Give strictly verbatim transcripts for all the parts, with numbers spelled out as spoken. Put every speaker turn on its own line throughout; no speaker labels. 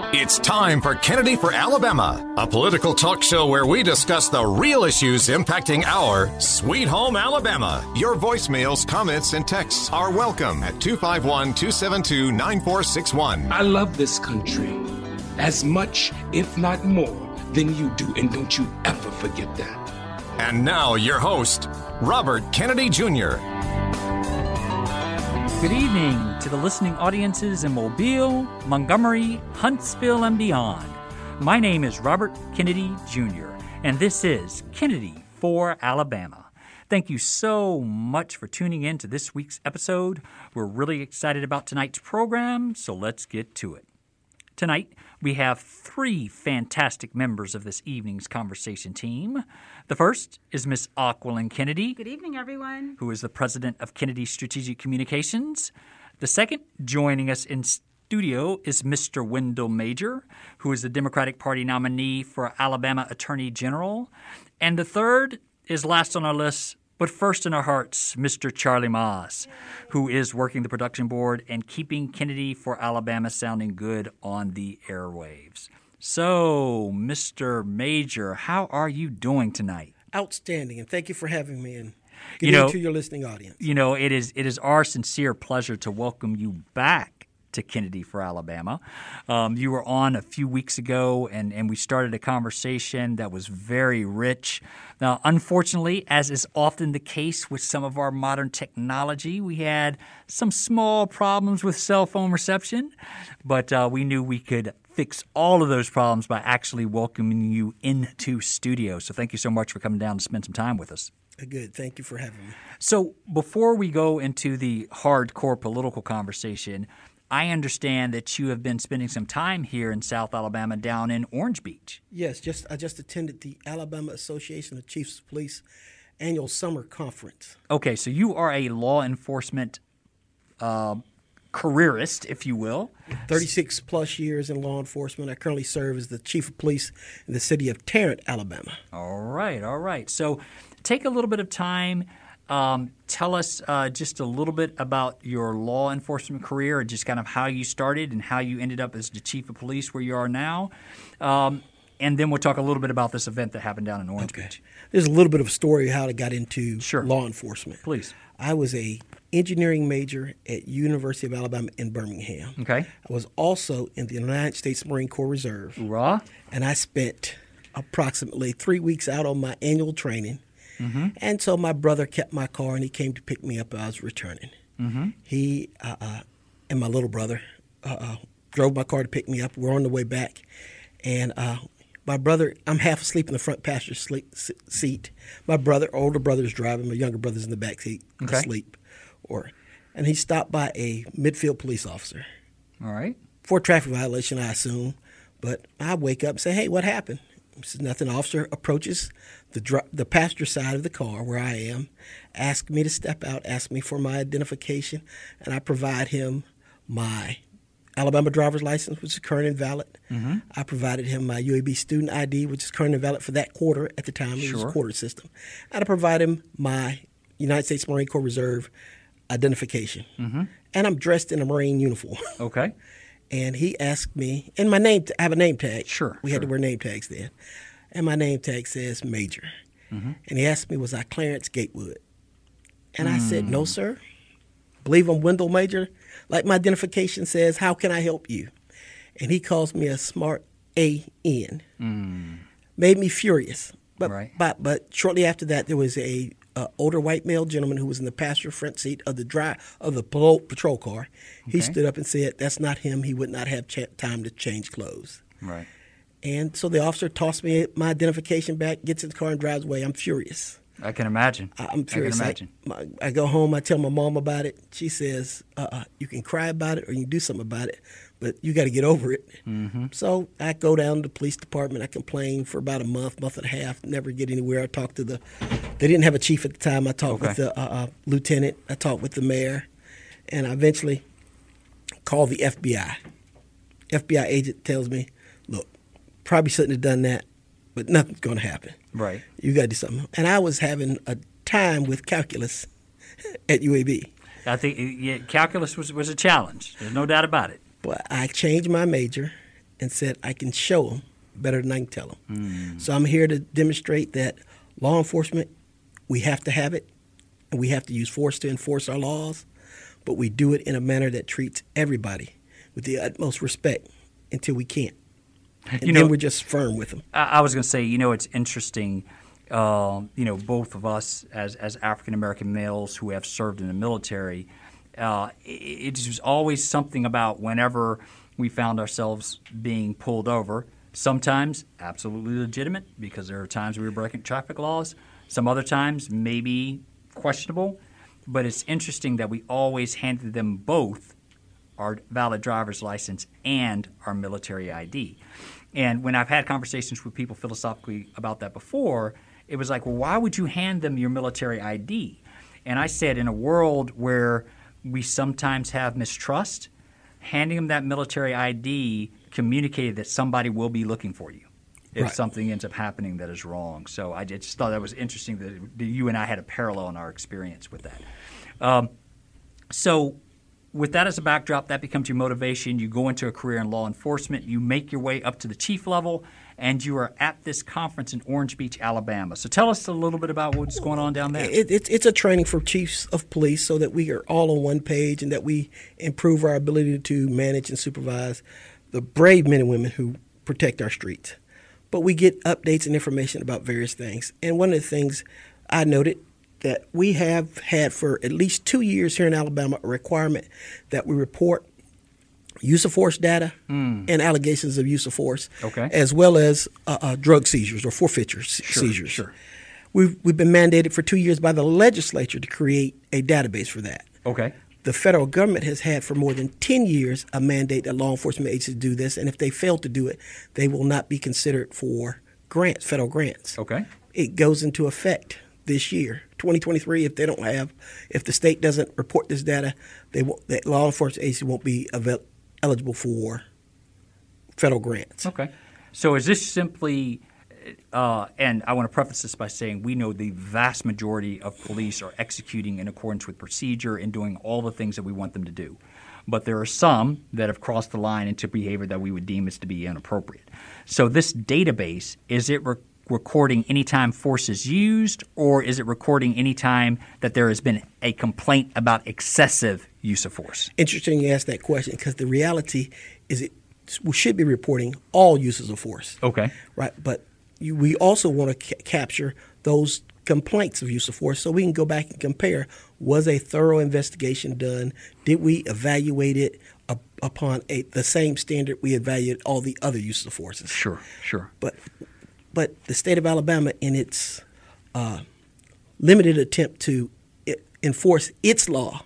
It's time for Kennedy for Alabama, a political talk show where we discuss the real issues impacting our sweet home Alabama. Your voicemails, comments, and texts are welcome at two five one, two seven two, nine four six one.
I love this country as much, if not more, than you do, and don't you ever forget that.
And now your host, Robert Kennedy Junior
Good evening to the listening audiences in Mobile, Montgomery, Huntsville, and beyond. My name is Robert Kennedy Junior, and this is Kennedy for Alabama. Thank you so much for tuning in to this week's episode. We're really excited about tonight's program, so let's get to it. Tonight, we have three fantastic members of this evening's conversation team. The first is Miss Aquilyn Kennedy.
Good evening, everyone.
Who is the president of Kennedy Strategic Communications. The second, joining us in studio, is Mister Wendell Major, who is the Democratic Party nominee for Alabama Attorney General. And the third is last on our list, but first in our hearts, Mister Charlie Moss, who is working the production board and keeping Kennedy for Alabama sounding good on the airwaves. So, Mister Major, how are you doing tonight?
Outstanding, and thank you for having me, and good
you know,
evening to your listening audience.
You know, it is it is our sincere pleasure to welcome you back to Kennedy for Alabama. Um, you were on a few weeks ago, and, and we started a conversation that was very rich. Now, unfortunately, as is often the case with some of our modern technology, we had some small problems with cell phone reception, but uh, we knew we could fix all of those problems by actually welcoming you into studio. So thank you so much for coming down to spend some time with us.
Good. Thank you for having me.
So before we go into the hardcore political conversation, I understand that you have been spending some time here in South Alabama down in Orange Beach.
Yes, just I just attended the Alabama Association of Chiefs of Police annual summer conference.
Okay, so you are a law enforcement uh, careerist, if you will.
thirty-six plus years in law enforcement. I currently serve as the chief of police in the city of Tarrant, Alabama.
All right, all right. So take a little bit of time. Um, tell us uh, just a little bit about your law enforcement career and just kind of how you started and how you ended up as the chief of police where you are now. Um, and then we'll talk a little bit about this event that happened down in Orange
okay.
Beach.
There's a little bit of a story of how I got into
sure.
law enforcement.
Please.
I was a engineering major at University of Alabama in Birmingham.
Okay.
I was also in the United States Marine Corps Reserve.
Hoorah.
And I spent approximately three weeks out on my annual training. Mm-hmm. And so my brother kept my car, and he came to pick me up as I was returning. Mm-hmm. He uh, uh, and my little brother uh, uh, drove my car to pick me up. We're on the way back, and uh, my brother, I'm half asleep in the front passenger sleep, seat. My brother, older brother's driving. My younger brother's in the back seat
okay.
asleep. Or, and he stopped by a midfield police officer.
All right.
For a traffic violation, I assume. But I wake up and say, hey, what happened? He says, nothing. Officer approaches the dr- the passenger side of the car where I am, asks me to step out, asks me for my identification, and I provide him my Alabama driver's license, which is current and valid. Mm-hmm. I provided him my U A B student I D, which is current and valid for that quarter at the time. It
sure.
was a quarter system. And I provide him my United States Marine Corps Reserve identification. Mm-hmm. And I'm dressed in a Marine uniform.
Okay.
And he asked me, and my name, I have a name tag.
Sure.
We
sure.
had to wear name tags then. And my name tag says Major. Mm-hmm. And he asked me, was I Clarence Gatewood? And mm. I said, no, sir. Believe I'm Wendell Major. Like my identification says, how can I help you? And he calls me a smart A N. Mm. Made me furious. But,
right.
but but shortly after that, there was a uh, older white male gentleman who was in the passenger front seat of the dry, of the patrol car. Okay. He stood up and said, that's not him. He would not have ch- time to change clothes.
Right.
And so the officer tossed me my identification back, gets in the car, and drives away. I'm furious.
I can imagine.
I, I'm furious.
I can imagine.
I, my, I go home. I tell my mom about it. She says, uh-uh, you can cry about it or you can do something about it, but you got to get over it. Mm-hmm. So I go down to the police department. I complain for about a month, month and a half, never get anywhere. I talked to the – they didn't have a chief at the time. I talked
okay.
with the uh, uh, lieutenant. I talked with the mayor. And I eventually called the F B I. F B I agent tells me, look, probably shouldn't have done that, but nothing's going to happen.
Right.
You got to do something. And I was having a time with calculus at U A B.
I think yeah, calculus was, was a challenge. There's no doubt about it.
But I changed my major, and said, I can show them better than I can tell them.
Mm.
So I'm here to demonstrate that law enforcement, we have to have it, and we have to use force to enforce our laws, but we do it in a manner that treats everybody with the utmost respect until we can't. And
you know,
then we're just firm with them.
I, I was going to say, you know, it's interesting, uh, you know, both of us as, as African-American males who have served in the military, uh, it, it was always something about whenever we found ourselves being pulled over, sometimes absolutely legitimate because there are times we were breaking traffic laws, some other times maybe questionable, but it's interesting that we always handed them both our valid driver's license and our military I D. And when I've had conversations with people philosophically about that before, it was like, well, why would you hand them your military I D? And I said, in a world where we sometimes have mistrust, handing them that military I D communicated that somebody will be looking for you if
right.
something ends up happening that is wrong. So I just thought that was interesting that you and I had a parallel in our experience with that. Um, so with that as a backdrop, that becomes your motivation. You go into a career in law enforcement. You make your way up to the chief level, and you are at this conference in Orange Beach, Alabama. So tell us a little bit about what's going on down there.
It, it, it's a training for chiefs of police so that we are all on one page and that we improve our ability to manage and supervise the brave men and women who protect our streets. But we get updates and information about various things. And one of the things I noted that we have had for at least two years here in Alabama a requirement that we report use of force data mm. and allegations of use of force,
okay.
as well as uh, uh, drug seizures or forfeiture
sure,
seizures.
Sure.
We've, we've been mandated for two years by the legislature to create a database for that.
Okay.
The federal government has had for more than ten years a mandate that law enforcement agencies do this, and if they fail to do it, they will not be considered for grants, federal grants.
Okay.
It goes into effect this year, twenty twenty-three. If they don't have, if the state doesn't report this data, they won't, the law enforcement agency won't be avail- eligible for federal grants.
Okay. So is this simply, uh, and I want to preface this by saying we know the vast majority of police are executing in accordance with procedure and doing all the things that we want them to do. But there are some that have crossed the line into behavior that we would deem as to be inappropriate. So this database, is it re- recording any time force is used, or is it recording any time that there has been a complaint about excessive use of force?
Interesting you ask that question because the reality is it we should be reporting all uses of force.
Okay.
Right, but you, we also want to ca- capture those complaints of use of force so we can go back and compare, was a thorough investigation done? Did we evaluate it up, upon a, the same standard we evaluated all the other uses of forces?
Sure, sure.
But but the state of Alabama, in its uh, limited attempt to I- enforce its law,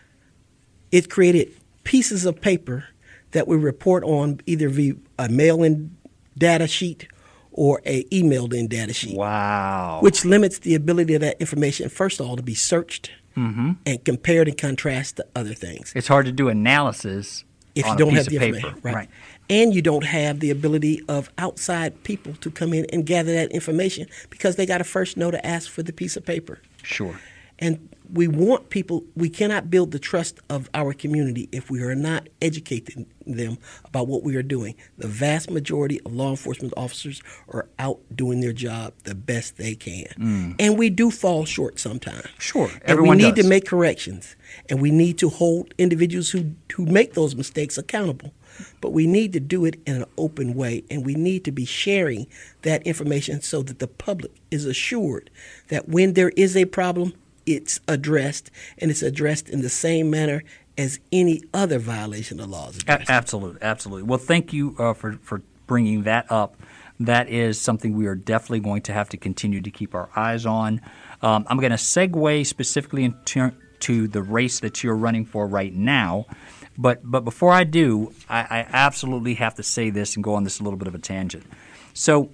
it created pieces of paper that we report on either via a mail-in data sheet or a emailed-in data sheet.
Wow.
Which limits the ability of that information, first of all, to be searched
mm-hmm.
and compared and contrasted to other things.
It's hard to do analysis
if
on
you don't
a piece
have the
of
information.
paper.
Right.
right.
And you don't have the ability of outside people to come in and gather that information because they got to first know to ask for the piece of paper.
Sure.
And we want people, we cannot build the trust of our community if we are not educating them about what we are doing. The vast majority of law enforcement officers are out doing their job the best they can. Mm. And we do fall short sometimes.
Sure,
and
everyone
we need
does.
to make corrections. And we need to hold individuals who, who make those mistakes accountable. But we need to do it in an open way, and we need to be sharing that information so that the public is assured that when there is a problem, it's addressed, and it's addressed in the same manner as any other violation of laws.
A- absolutely, absolutely. Well, thank you uh, for, for bringing that up. That is something we are definitely going to have to continue to keep our eyes on. Um, I'm going to segue specifically into to the race that you're running for right now. But but before I do, I, I absolutely have to say this and go on this a little bit of a tangent. So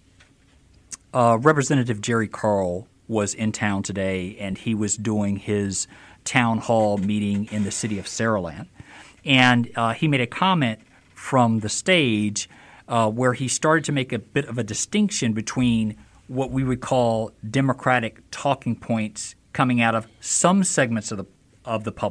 uh, Representative Jerry Carl was in town today, and he was doing his town hall meeting in the city of Saraland. And uh, he made a comment from the stage uh, where he started to make a bit of a distinction between what we would call Democratic talking points coming out of some segments of the of the public,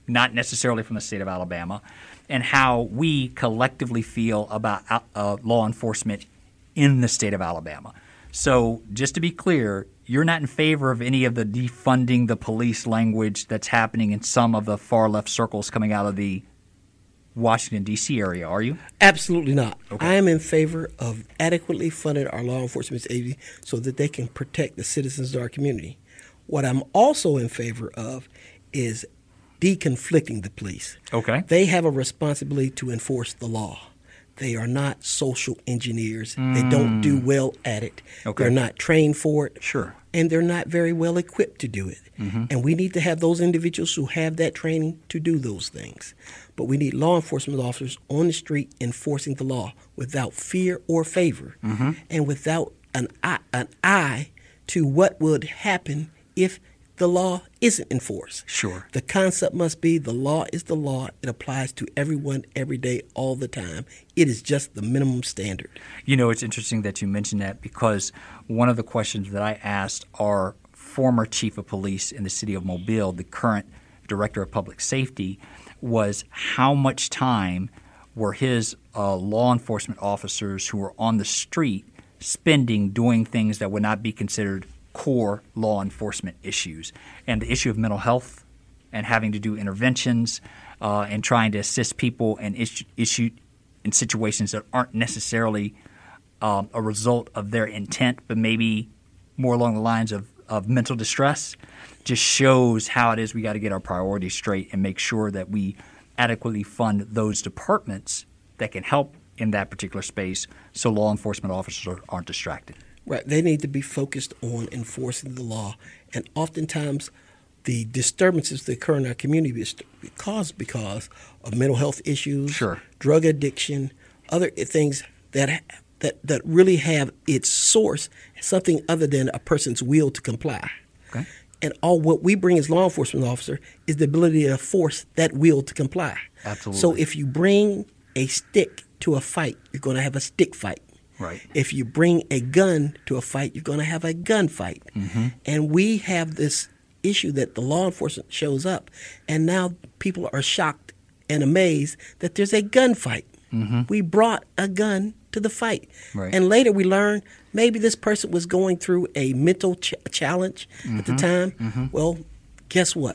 not necessarily from the state of Alabama, and how we collectively feel about uh, law enforcement in the state of Alabama. So just to be clear, you're not in favor of any of the defunding the police language that's happening in some of the far left circles coming out of the Washington, D C area, are you?
Absolutely not.
Okay.
I am in favor of adequately funding our law enforcement agency so that they can protect the citizens of our community. What I'm also in favor of is deconflicting the police.
Okay.
They have a responsibility to enforce the law. They are not social engineers. Mm. They don't do well at it.
Okay.
They're not trained for it.
Sure.
And they're not very well equipped to do it. Mm-hmm. And we need to have those individuals who have that training to do those things. But we need law enforcement officers on the street enforcing the law without fear or favor, mm-hmm. and without an eye, an eye to what would happen if the law isn't enforced.
Sure.
The concept must be the law is the law. It applies to everyone every day, all the time. It is just the minimum standard.
You know, it's interesting that you mentioned that, because one of the questions that I asked our former chief of police in the city of Mobile, the current director of public safety, was how much time were his uh, law enforcement officers who were on the street spending doing things that would not be considered core law enforcement issues. And the issue of mental health and having to do interventions uh, and trying to assist people in issue, issue in situations that aren't necessarily um, a result of their intent, but maybe more along the lines of, of mental distress, just shows how it is we got to get our priorities straight and make sure that we adequately fund those departments that can help in that particular space so law enforcement officers aren't distracted.
Right. They need to be focused on enforcing the law. And oftentimes the disturbances that occur in our community is caused because of mental health issues,
sure.
drug addiction, other things that that that really have its source something other than a person's will to comply.
Okay.
And all what we bring as law enforcement officer is the ability to force that will to comply.
Absolutely.
So if you bring a stick to a fight, you're going to have a stick fight.
Right.
If you bring a gun to a fight, you're going to have a gun fight. Mm-hmm. And we have this issue that the law enforcement shows up, and now people are shocked and amazed that there's a gun fight. Mm-hmm. We brought a gun to the fight.
Right.
And later we learn maybe this person was going through a mental ch- challenge mm-hmm. at the time. Mm-hmm. Well, guess what?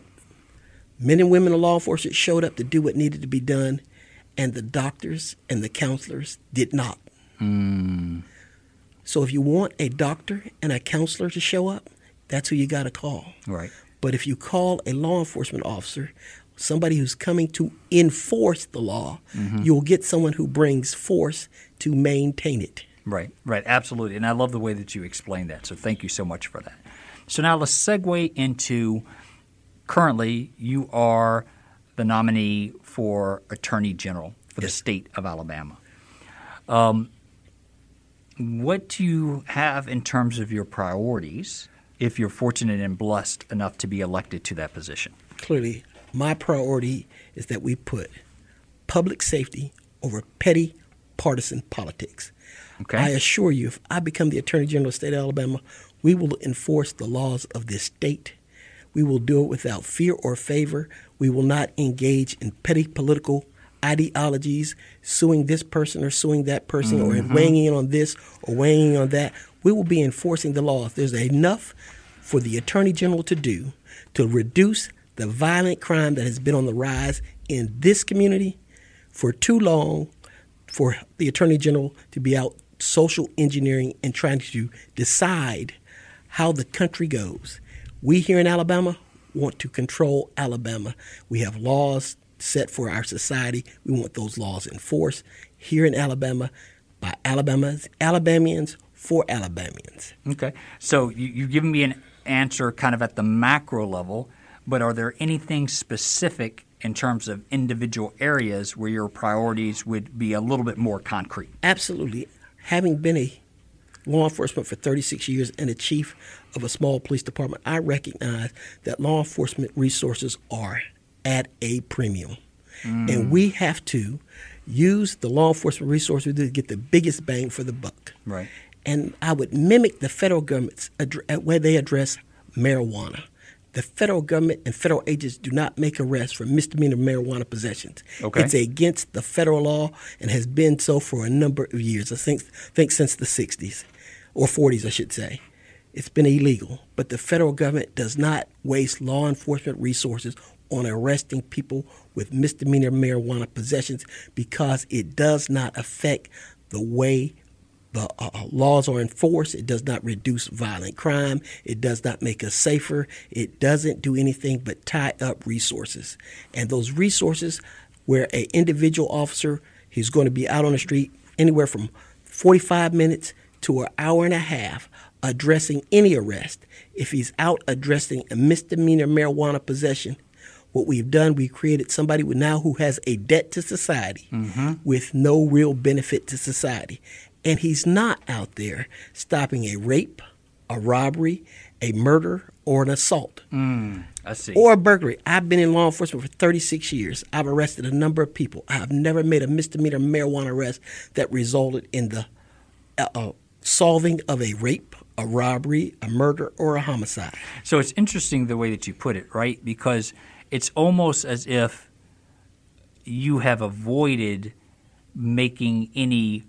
Men and women of law enforcement showed up to do what needed to be done, and the doctors and the counselors did not. Mm. So if you want a doctor and a counselor to show up, that's who you got to call.
Right.
But if you call a law enforcement officer, somebody who's coming to enforce the law, mm-hmm. you'll get someone who brings force to maintain it.
Right, right, absolutely. And I love the way that you explained that. So thank you so much for that. So now let's segue into currently you are the nominee for Attorney General for yes. the state of Alabama. Um, what do you have in terms of your priorities if you're fortunate and blessed enough to be elected to that position?
Clearly, my priority is that we put public safety over petty partisan politics.
Okay.
I assure you, if I become the Attorney General of the state of Alabama, we will enforce the laws of this state. We will do it without fear or favor. We will not engage in petty political ideologies, suing this person or suing that person, mm-hmm. or weighing in on this or weighing in on that. We will be enforcing the laws. There's enough for the Attorney General to do to reduce the violent crime that has been on the rise in this community for too long, for the Attorney General to be out social engineering and trying to decide how the country goes. We here in Alabama want to control Alabama. We have laws set for our society. We want those laws enforced here in Alabama by Alabamans, Alabamians for Alabamians.
Okay. So you, you've given me an answer kind of at the macro level, but are there anything specific in terms of individual areas where your priorities would be a little bit more concrete?
Absolutely. Having been a law enforcement for thirty-six years and a chief of a small police department, I recognize that law enforcement resources are at a premium. Mm. And we have to use the law enforcement resources to get the biggest bang for the buck.
Right.
And I would mimic the federal government's ad- where they address marijuana. The federal government and federal agents do not make arrests for misdemeanor marijuana possessions.
Okay.
It's against the federal law and has been so for a number of years. I think, think since the sixties or forties, I should say. It's been illegal. But the federal government does not waste law enforcement resources on arresting people with misdemeanor marijuana possessions because it does not affect the way the uh, laws are enforced. It does not reduce violent crime. It does not make us safer. It doesn't do anything but tie up resources. And those resources where an individual officer, he's going to be out on the street anywhere from forty-five minutes to an hour and a half addressing any arrest. If he's out addressing a misdemeanor marijuana possession, what we've done, we've created somebody with now who has a debt to society mm-hmm. with no real benefit to society. And he's not out there stopping a rape, a robbery, a murder, or an assault.
Mm, I see.
Or a burglary. I've been in law enforcement for thirty-six years. I've arrested a number of people. I've never made a misdemeanor marijuana arrest that resulted in the uh, uh, solving of a rape, a robbery, a murder, or a homicide.
So it's interesting the way that you put it, right? Because it's almost as if you have avoided making any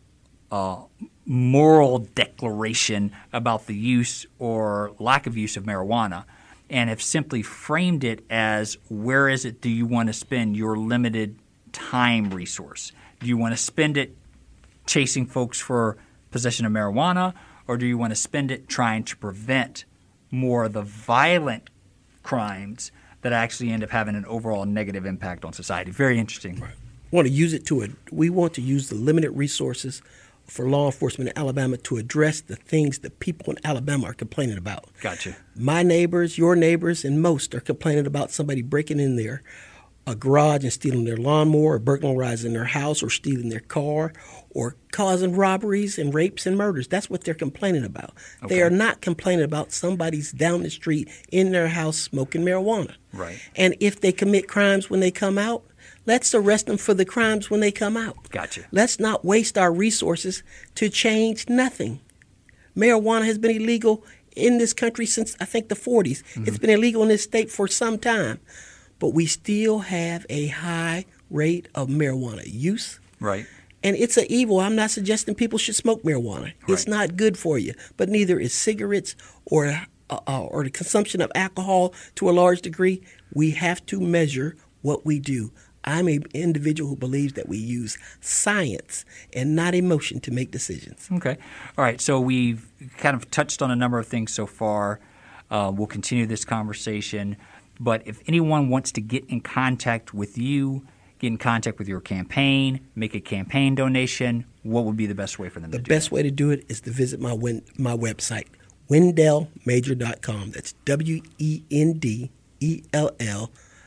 Uh, moral declaration about the use or lack of use of marijuana and have simply framed it as where is it do you want to spend your limited time resource? Do you want to spend it chasing folks for possession of marijuana, or do you want to spend it trying to prevent more of the violent crimes that actually end up having an overall negative impact on society? Very interesting.
Right. We want to use it to a, we want to use the limited resources for law enforcement in Alabama to address the things that people in Alabama are complaining about.
Gotcha.
My neighbors, your neighbors, and most are complaining about somebody breaking in their a garage and stealing their lawnmower, or burglarizing their house, or stealing their car, or causing robberies and rapes and murders. That's what they're complaining about. Okay. They are not complaining about somebody's down the street in their house smoking marijuana.
Right.
And if they commit crimes when they come out, let's arrest them for the crimes when they come out.
Gotcha.
Let's not waste our resources to change nothing. Marijuana has been illegal in this country since, I think, the forties. Mm-hmm. It's been illegal in this state for some time. But we still have a high rate of marijuana use.
Right.
And it's an evil. I'm not suggesting people should smoke marijuana. Right. It's not good for you. But neither is cigarettes or uh, or the consumption of alcohol to a large degree. We have to measure what we do. I'm an individual who believes that we use science and not emotion to make decisions.
Okay. All right. So we've kind of touched on a number of things so far. Uh, we'll continue this conversation. But if anyone wants to get in contact with you, get in contact with your campaign, make a campaign donation, what would be the best way for them
the
to do
The best
that?
way to do it is to visit my win- my website, wendell major dot com. That's W E N D E L L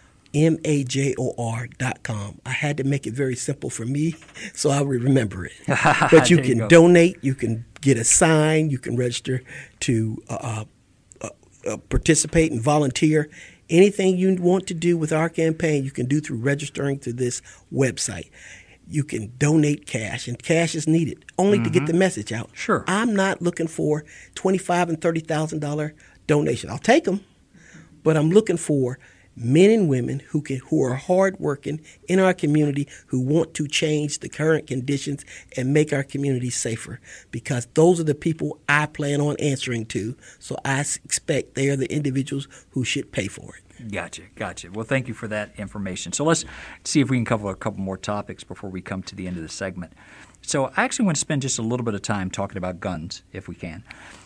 M A J O R dot com. I had to make it very simple for me so I would remember it. But you can you donate, you can get a sign, you can register to uh, uh, uh, participate and volunteer. Anything you want to do with our campaign, you can do through registering to this website. You can donate cash, and cash is needed only mm-hmm. to get the message out.
Sure.
I'm not looking for twenty-five thousand dollars and thirty thousand dollars donations. I'll take them, but I'm looking for men and women who can who are hardworking in our community who want to change the current conditions and make our community safer, because those are the people I plan on answering to. So I expect they are the individuals who should pay for it.
Gotcha, gotcha. Well, thank you for that information. So let's see if we can cover a couple more topics before we come to the end of the segment. So I actually want to spend just a little bit of time talking about guns, if we can.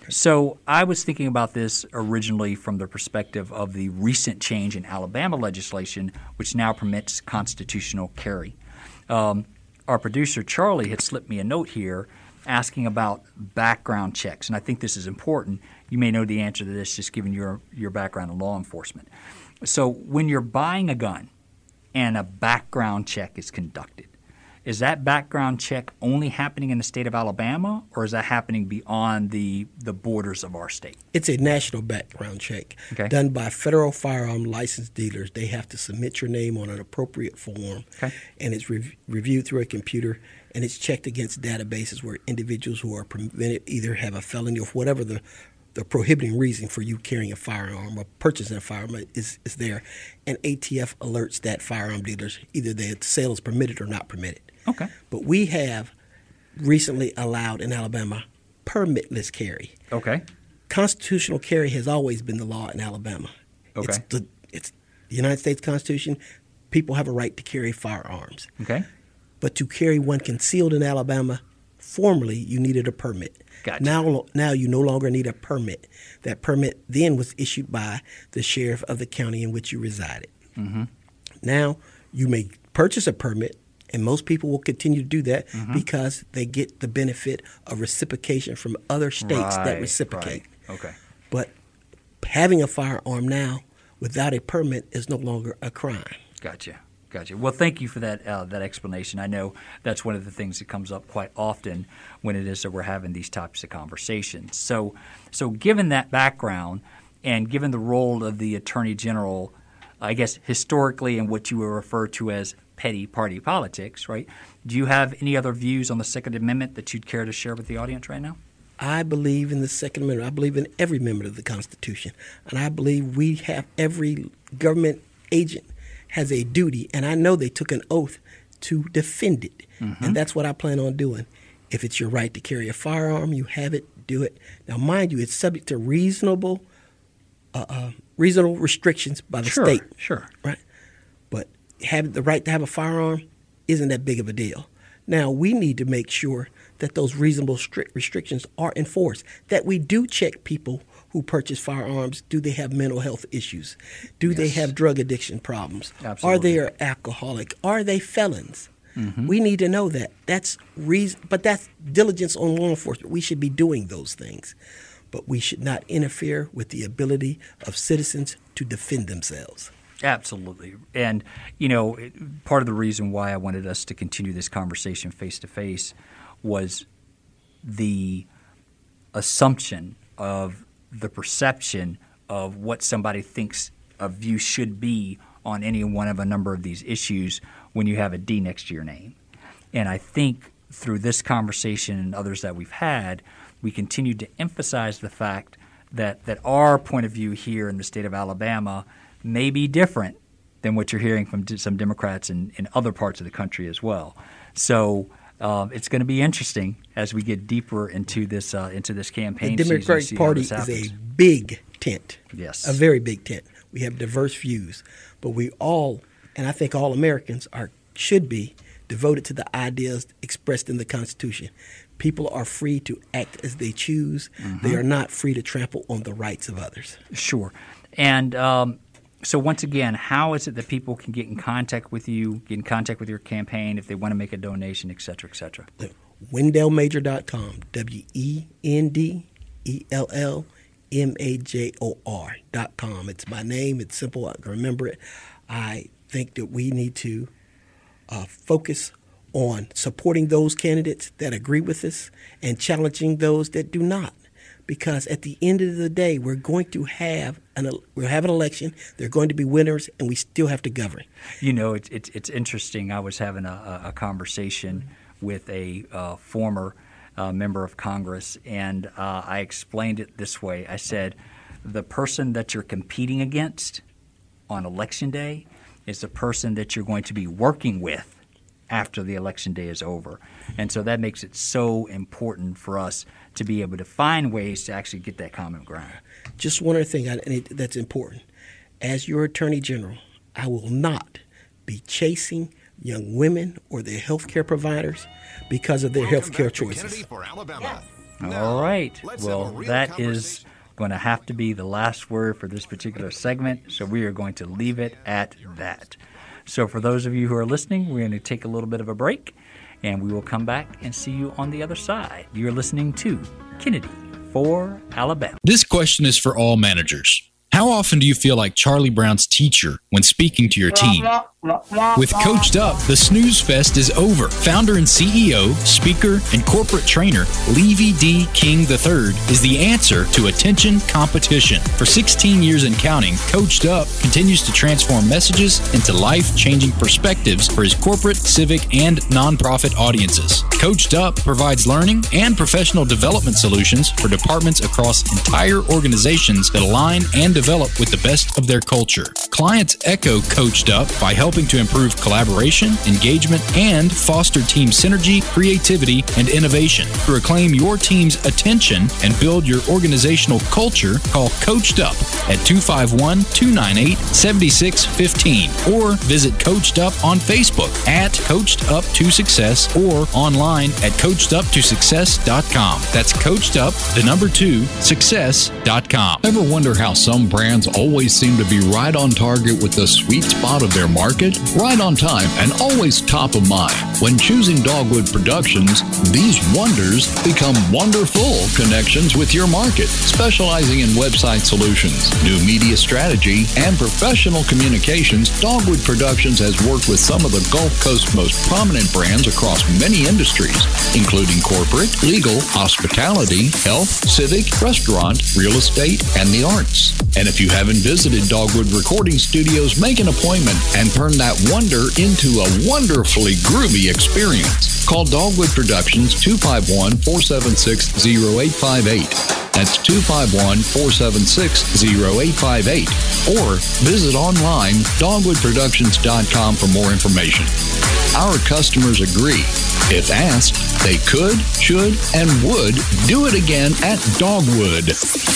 So I was thinking about this originally from the perspective of the recent change in Alabama legislation, which now permits constitutional carry. Um, our producer, Charlie, had slipped me a note here asking about background checks, and I think this is important. You may know the answer to this just given your, your background in law enforcement. So when you're buying a gun and a background check is conducted, is that background check only happening in the state of Alabama, or is that happening beyond the, the borders of our state?
It's a national background check
okay.
done by federal firearm licensed dealers. They have to submit your name on an appropriate form,
okay.
and it's re- reviewed through a computer, and it's checked against databases where individuals who are prevented either have a felony or whatever the the prohibiting reason for you carrying a firearm or purchasing a firearm is, is there, and A T F alerts that firearm dealers either the sale is permitted or not permitted.
Okay.
But we have recently allowed in Alabama permitless carry.
Okay.
Constitutional carry has always been the law in Alabama.
Okay.
It's the, it's the United States Constitution. People have a right to carry firearms.
Okay.
But to carry one concealed in Alabama, formerly you needed a permit.
Gotcha.
Now, now you no longer need a permit. That permit then was issued by the sheriff of the county in which you resided.
Mm-hmm.
Now you may purchase a permit, and most people will continue to do that
mm-hmm.
because they get the benefit of reciprocation from other states
right,
that reciprocate.
Right. Okay.
But having a firearm now without a permit is no longer a crime.
Gotcha. Gotcha. Well, thank you for that uh, that explanation. I know that's one of the things that comes up quite often when it is that we're having these types of conversations. So, so given that background and given the role of the Attorney General, I guess historically in what you would refer to as petty party politics, right? Do you have any other views on the Second Amendment that you'd care to share with the audience right now?
I believe in the Second Amendment. I believe in every amendment of the Constitution. And I believe we have every government agent has a duty, and I know they took an oath to defend it. Mm-hmm. And that's what I plan on doing. If it's your right to carry a firearm, you have it, do it. Now, mind you, it's subject to reasonable uh, uh, reasonable restrictions by the
sure,
state.
Sure,
right? But having the right to have a firearm isn't that big of a deal. Now, we need to make sure that those reasonable strict restrictions are enforced, that we do check people who purchase firearms. Do they have mental health issues? Do yes. they have drug addiction problems?
Absolutely.
Are they are alcoholic? Are they felons?
Mm-hmm.
We need to know that. That's reason, but that's diligence on law enforcement. We should be doing those things. But we should not interfere with the ability of citizens to defend themselves.
Absolutely. And, you know, part of the reason why I wanted us to continue this conversation face-to-face was the assumption of the perception of what somebody thinks a view should be on any one of a number of these issues when you have a D next to your name. And I think through this conversation and others that we've had, we continue to emphasize the fact that, that our point of view here in the state of Alabama may be different than what you're hearing from some Democrats in, in other parts of the country as well. So um, it's going to be interesting as we get deeper into this uh, into this campaign
season. The Democratic Party is a big tent.
Yes.
A very big tent. We have diverse views, but we all, and I think all Americans are should be devoted to the ideas expressed in the Constitution. People are free to act as they choose. Mm-hmm. They are not free to trample on the rights of others.
Sure. And um, so once again, how is it that people can get in contact with you, get in contact with your campaign if they want to make a donation, et cetera, et cetera?
Wendell Major dot com, W E N D E L L M A J O R dot com. It's my name. It's simple. I can remember it. I think that we need to uh, focus on supporting those candidates that agree with us and challenging those that do not. Because at the end of the day, we're going to have an we'll have an election. There are going to be winners, and we still have to govern.
You know, it's it's, it's interesting. I was having a, a conversation with a uh, former uh, member of Congress, and uh, I explained it this way. I said, the person that you're competing against on Election Day is the person that you're going to be working with after the election day is over. And so that makes it so important for us to be able to find ways to actually get that common ground.
Just one other thing that's important. As your Attorney General, I will not be chasing young women or their health care providers because of their health care choices.
Kennedy for Alabama.
Yes. All right. Well, that is going to have to be the last word for this particular segment, so we are going to leave it at that. So for those of you who are listening, we're going to take a little bit of a break, and we will come back and see you on the other side. You're listening to Kennedy for Alabama.
This question is for all managers. How often do you feel like Charlie Brown's teacher when speaking to your team? With Coached Up, the snooze fest is over. Founder and C E O, speaker, and corporate trainer Levy D. King the third is the answer to attention competition. For sixteen years and counting, Coached Up continues to transform messages into life-changing perspectives for his corporate, civic, and nonprofit audiences. Coached Up provides learning and professional development solutions for departments across entire organizations that align and develop with the best of their culture. Clients echo Coached Up by helping to improve collaboration, engagement, and foster team synergy, creativity, and innovation. To reclaim your team's attention and build your organizational culture, call Coached Up at two five one, two nine eight, seven six one five or visit Coached Up on Facebook at Coached Up to Success or online at coached up to success dot com. That's Coached Up, the number two, success dot com.
Ever wonder how some brands always seem to be right on target with the sweet spot of their market? Right on time and always top of mind. When choosing Dogwood Productions, these wonders become wonderful connections with your market. Specializing in website solutions, new media strategy, and professional communications, Dogwood Productions has worked with some of the Gulf Coast's most prominent brands across many industries, including corporate, legal, hospitality, health, civic, restaurant, real estate, and the arts. And if you haven't visited Dogwood Recording Studios, make an appointment and turn that wonder into a wonderfully groovy experience. Call Dogwood Productions two five one, four seven six, zero eight five eight. That's two five one, four seven six, zero eight five eight. Or visit online dogwood productions dot com for more information. Our customers agree. If asked, they could, should, and would do it again at Dogwood.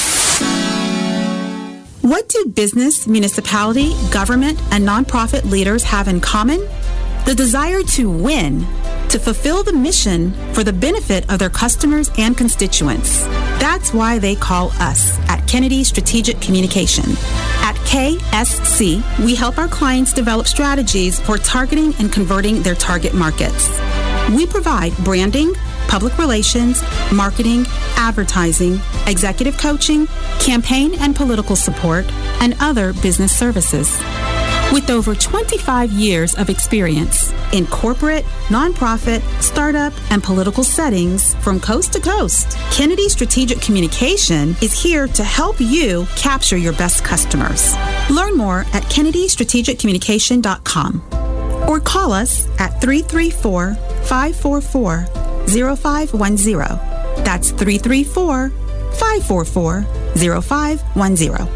What do business, municipality, government, and nonprofit leaders have in common? The desire to win, to fulfill the mission for the benefit of their customers and constituents. That's why they call us at Kennedy Strategic Communication. At K S C, we help our clients develop strategies for targeting and converting their target markets. We provide branding, public relations, marketing, advertising, executive coaching, campaign and political support, and other business services. With over twenty-five years of experience in corporate, nonprofit, startup, and political settings from coast to coast, Kennedy Strategic Communication is here to help you capture your best customers. Learn more at kennedy strategic communication dot com or call us at three three four, five four four, zero five one zero. That's three three four, five four four, zero five one zero.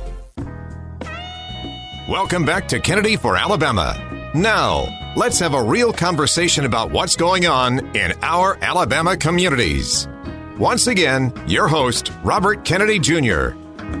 Welcome back to Kennedy for Alabama. Now, let's have a real conversation about what's going on in our Alabama communities. Once again, your host, Robert Kennedy Junior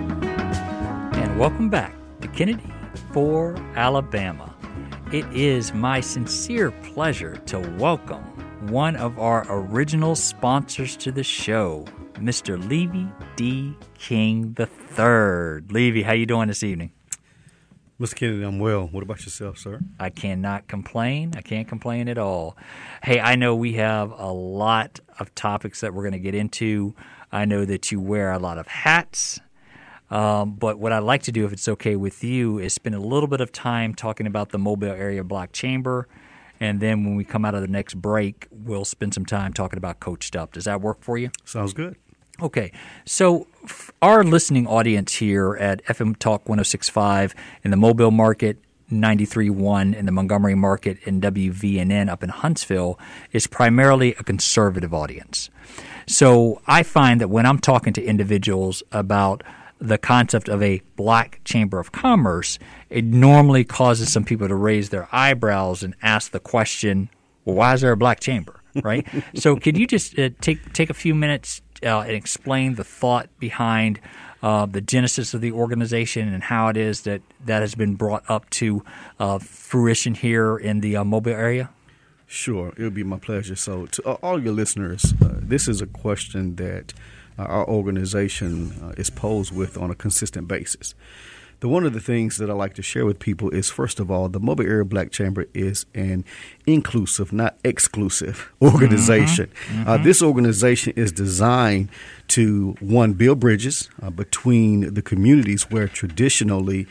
And welcome back to Kennedy for Alabama. It is my sincere pleasure to welcome one of our original sponsors to the show, Mister Levy D. King the third. Levy, how you doing this evening?
Mister Kennedy, I'm well. What about yourself, sir?
I cannot complain. I can't complain at all. Hey, I know we have a lot of topics that we're going to get into. I know that you wear a lot of hats. Um, but what I'd like to do, if it's okay with you, is spend a little bit of time talking about the Mobile Area Black Chamber. And then when we come out of the next break, we'll spend some time talking about Coached Up. Does that work for you?
Sounds good.
Okay, so f- our listening audience here at F M Talk one oh six point five in the Mobile market, ninety-three point one in the Montgomery market, and W V N N up in Huntsville is primarily a conservative audience. So I find that when I'm talking to individuals about the concept of a black chamber of commerce, it normally causes some people to raise their eyebrows and ask the question, well, why is there a black chamber, right? So could you just uh, take take a few minutes Uh, and explain the thought behind uh, the genesis of the organization and how it is that that has been brought up to uh, fruition here in the uh, Mobile area?
Sure. It would be my pleasure. So to uh, all your listeners, uh, this is a question that uh, our organization uh, is posed with on a consistent basis. The one of the things that I like to share with people is, first of all, the Mobile Area Black Chamber is an inclusive, not exclusive organization. Mm-hmm. Mm-hmm. Uh, this organization is designed to, one, build bridges uh, between the communities where traditionally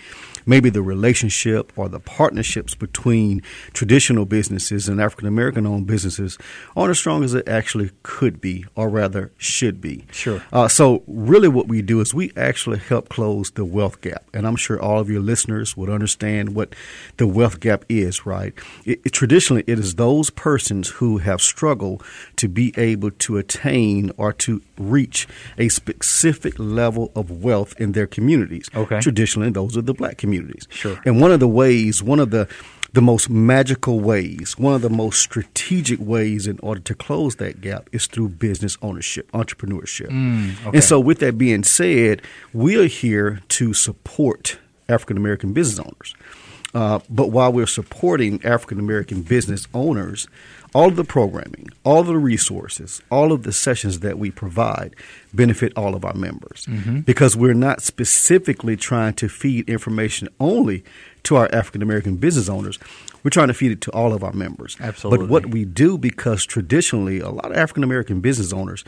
maybe the relationship or the partnerships between traditional businesses and African American owned businesses aren't as strong as it actually could be, or rather should be.
Sure.
Uh, so really what we do is we actually help close the wealth gap. And I'm sure all of your listeners would understand what the wealth gap is, right? It, it, traditionally, it is those persons who have struggled to be able to attain or to reach a specific level of wealth in their communities.
Okay.
Traditionally, those are the black communities.
Sure.
And one of the ways, one of the the most magical ways, one of the most strategic ways in order to close that gap is through business ownership, entrepreneurship.
Mm, okay.
And so with that being said, we are here to support African American business owners. Uh, but while we're supporting African American business owners, all of the programming, all of the resources, all of the sessions that we provide benefit all of our members, mm-hmm. because we're not specifically trying to feed information only to our African American business owners. We're trying to feed it to all of our members.
Absolutely.
But what we do, because traditionally a lot of African American business owners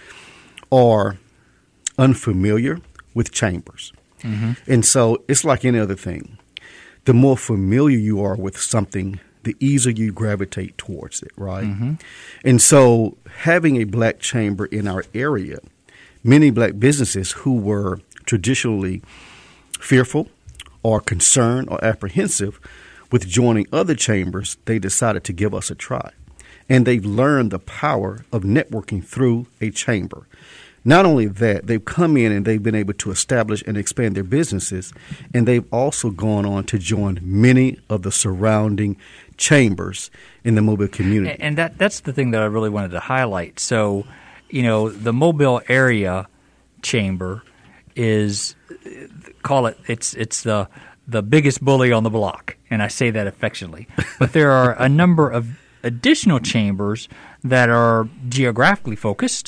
are unfamiliar with chambers. Mm-hmm. And so it's like any other thing. The more familiar you are with something, the easier you gravitate towards it, right? Mm-hmm. And so having a black chamber in our area, many black businesses who were traditionally fearful or concerned or apprehensive with joining other chambers, they decided to give us a try. And they've learned the power of networking through a chamber. Not only that, they've come in and they've been able to establish and expand their businesses, and they've also gone on to join many of the surrounding chambers in the Mobile community.
And that that's the thing that I really wanted to highlight. So, you know, the Mobile area chamber is, call it, it's it's the the biggest bully on the block, and I say that affectionately. But there are a number of additional chambers that are geographically focused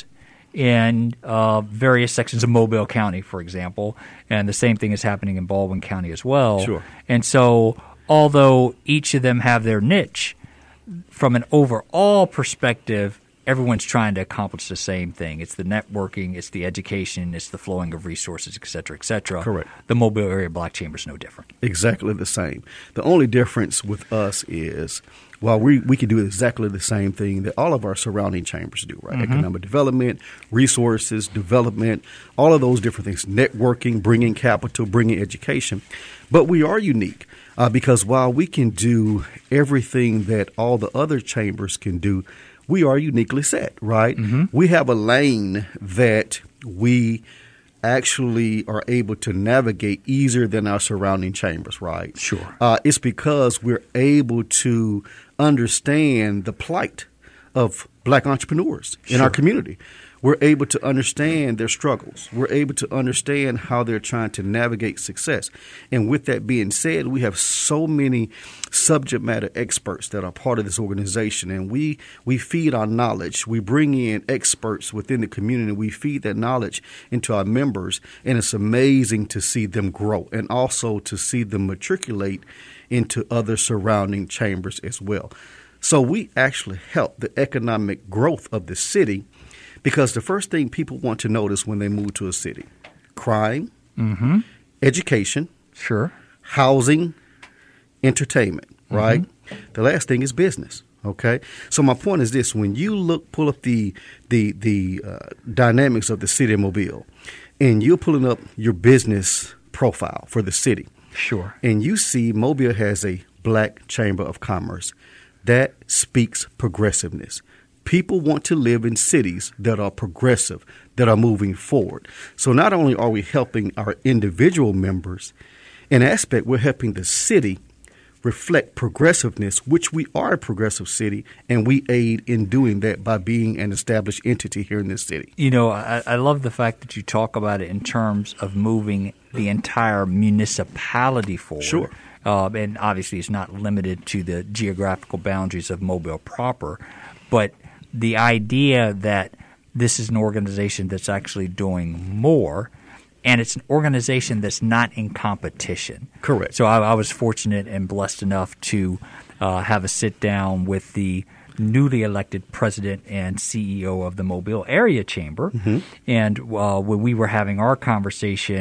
in uh, various sections of Mobile County, for example, and the same thing is happening in Baldwin County as well.
Sure.
And so although each of them have their niche, from an overall perspective, everyone's trying to accomplish the same thing. It's the networking, it's the education, it's the flowing of resources, et cetera, et cetera.
Correct.
The Mobile Area Black Chamber is no different.
Exactly the same. The only difference with us is while we, we can do exactly the same thing that all of our surrounding chambers do, right? Mm-hmm. Economic development, resources, development, all of those different things, networking, bringing capital, bringing education. But we are unique uh, because while we can do everything that all the other chambers can do, we are uniquely set, right? Mm-hmm. We have a lane that we actually are able to navigate easier than our surrounding chambers, right?
Sure.
Uh, it's because we're able to understand the plight of black entrepreneurs in
Sure.
our community. We're able to understand their struggles. We're able to understand how they're trying to navigate success. And with that being said, we have so many subject matter experts that are part of this organization, and we, we feed our knowledge. We bring in experts within the community. We feed that knowledge into our members, and it's amazing to see them grow and also to see them matriculate into other surrounding chambers as well. So we actually help the economic growth of the city, because the first thing people want to notice when they move to a city, crime, mm-hmm. education,
sure,
housing, entertainment, right? Mm-hmm. The last thing is business, okay? So my point is this. When you look, pull up the the the uh, dynamics of the city of Mobile, and you're pulling up your business profile for the city,
sure,
and you see Mobile has a black chamber of commerce, that speaks progressiveness. People want to live in cities that are progressive, that are moving forward. So not only are we helping our individual members, in aspect, we're helping the city reflect progressiveness, which we are a progressive city, and we aid in doing that by being an established entity here in this city.
You know, I, I love the fact that you talk about it in terms of moving the entire municipality forward.
Sure.
Uh, and obviously it's not limited to the geographical boundaries of Mobile proper, but the idea that this is an organization that's actually doing more, and it's an organization that's not in competition.
Correct.
So I, I was fortunate and blessed enough to uh, have a sit down with the newly elected president and C E O of the Mobile Area Chamber. Mm-hmm. And uh, when we were having our conversation,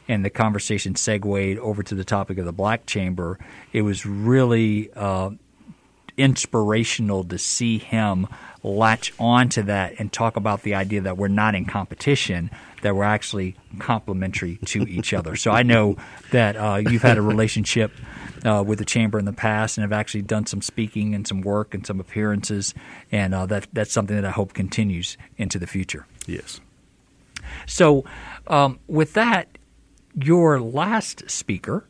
and the conversation segued over to the topic of the Black Chamber, it was really uh, inspirational to see him latch on to that and talk about the idea that we're not in competition, that we're actually complementary to each other. So I know that uh, you've had a relationship uh, with the Chamber in the past and have actually done some speaking and some work and some appearances, and uh, that that's something that I hope continues into the future.
Yes.
So um, with that, your last speaker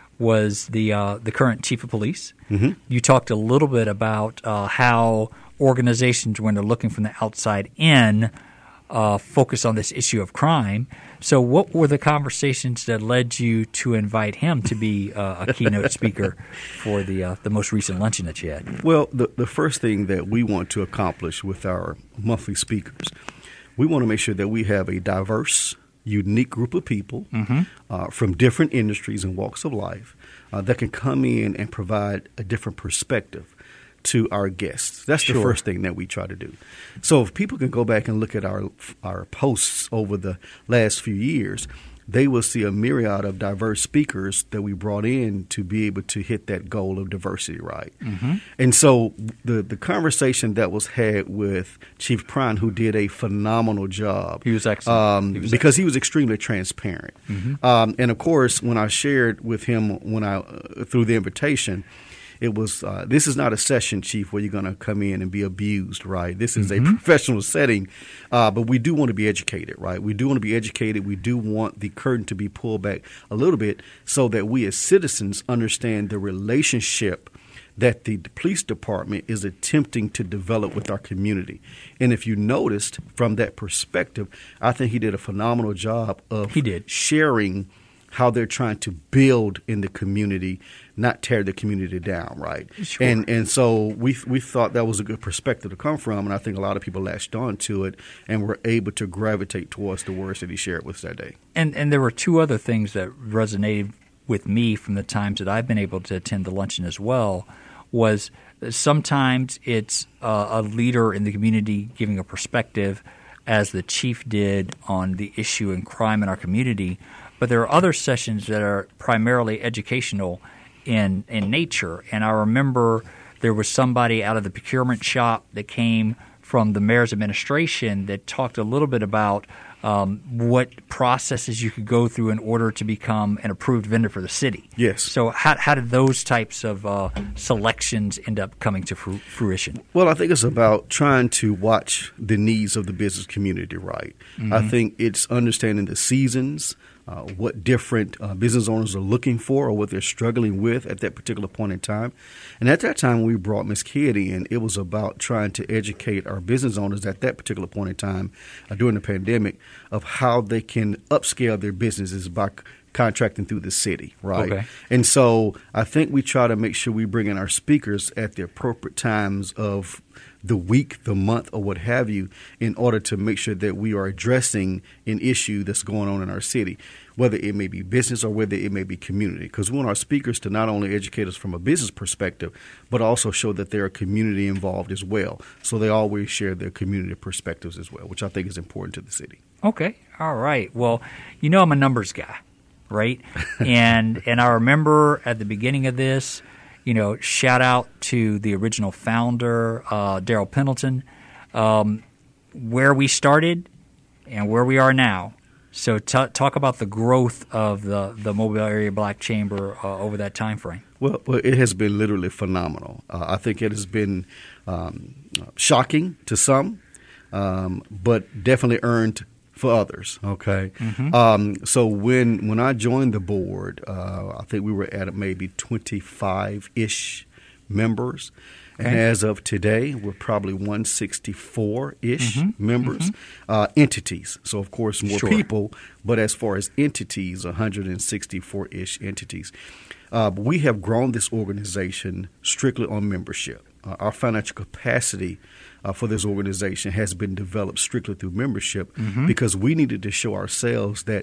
was the uh, the current chief of police. Mm-hmm. You talked a little bit about uh, how organizations, when they're looking from the outside in, uh, focus on this issue of crime. So what were the conversations that led you to invite him to be uh, a keynote speaker for the uh, the most recent luncheon that you had?
Well, the, the first thing that we want to accomplish with our monthly speakers, we want to make sure that we have a diverse, unique group of people mm-hmm. uh, from different industries and walks of life uh, that can come in and provide a different perspective to our guests. That's sure. the first thing that we try to do. So if people can go back and look at our our posts over the last few years, they will see a myriad of diverse speakers that we brought in to be able to hit that goal of diversity, right? Mm-hmm. And so the the conversation that was had with Chief Prine, who did a phenomenal job.
He was excellent.
Um,
he was
because
excellent.
he was extremely transparent. Mm-hmm. Um, and, of course, when I shared with him when I uh, through the invitation, it was uh, this is not a session, Chief, where you're going to come in and be abused, right? This is mm-hmm. a professional setting, uh, but we do want to be educated, right? We do want to be educated. We do want the curtain to be pulled back a little bit so that we as citizens understand the relationship that the police department is attempting to develop with our community. And if you noticed from that perspective, I think he did a phenomenal job of
he did.
sharing how they're trying to build in the community, not tear the community down, right?
Sure.
And and so we we thought that was a good perspective to come from, and I think a lot of people latched on to it and were able to gravitate towards the words that he shared with us that day.
And and there were two other things that resonated with me from the times that I've been able to attend the luncheon as well, was sometimes it's uh, a leader in the community giving a perspective, as the chief did on the issue and crime in our community. But there are other sessions that are primarily educational in in nature. And I remember there was somebody out of the procurement shop that came from the mayor's administration that talked a little bit about um, what processes you could go through in order to become an approved vendor for the city.
Yes.
So how how did those types of uh, selections end up coming to fru- fruition?
Well, I think it's about trying to watch the needs of the business community, right? Mm-hmm. I think it's understanding the seasons, Uh, what different uh, business owners are looking for or what they're struggling with at that particular point in time. And at that time when we brought Miz Kidd in, it was about trying to educate our business owners at that particular point in time uh, during the pandemic of how they can upscale their businesses by c- contracting through the city, right?
Okay.
And so I think we try to make sure we bring in our speakers at the appropriate times of the week, the month, or what have you, in order to make sure that we are addressing an issue that's going on in our city, whether it may be business or whether it may be community. Because we want our speakers to not only educate us from a business perspective, but also show that they're community involved as well. So they always share their community perspectives as well, which I think is important to the city.
Okay. All right. Well, you know I'm a numbers guy, right? and and I remember at the beginning of this, you know, shout out to the original founder, uh, Daryl Pendleton, um, where we started and where we are now. So t- talk about the growth of the, the Mobile Area Black Chamber uh, over that time frame.
Well, well, it has been literally phenomenal. Uh, I think it has been um, shocking to some, um, but definitely earned for others. Okay, mm-hmm. um, so when when I joined the board, uh, I think we were at maybe twenty-five ish members, okay. And as of today, we're probably one hundred sixty-four ish mm-hmm. members, mm-hmm. Uh, entities. So of course more
sure.
people, but as far as entities, one hundred sixty-four ish entities. Uh, but we have grown this organization strictly on membership. Uh, our financial capacity uh, for this organization has been developed strictly through membership mm-hmm. because we needed to show ourselves that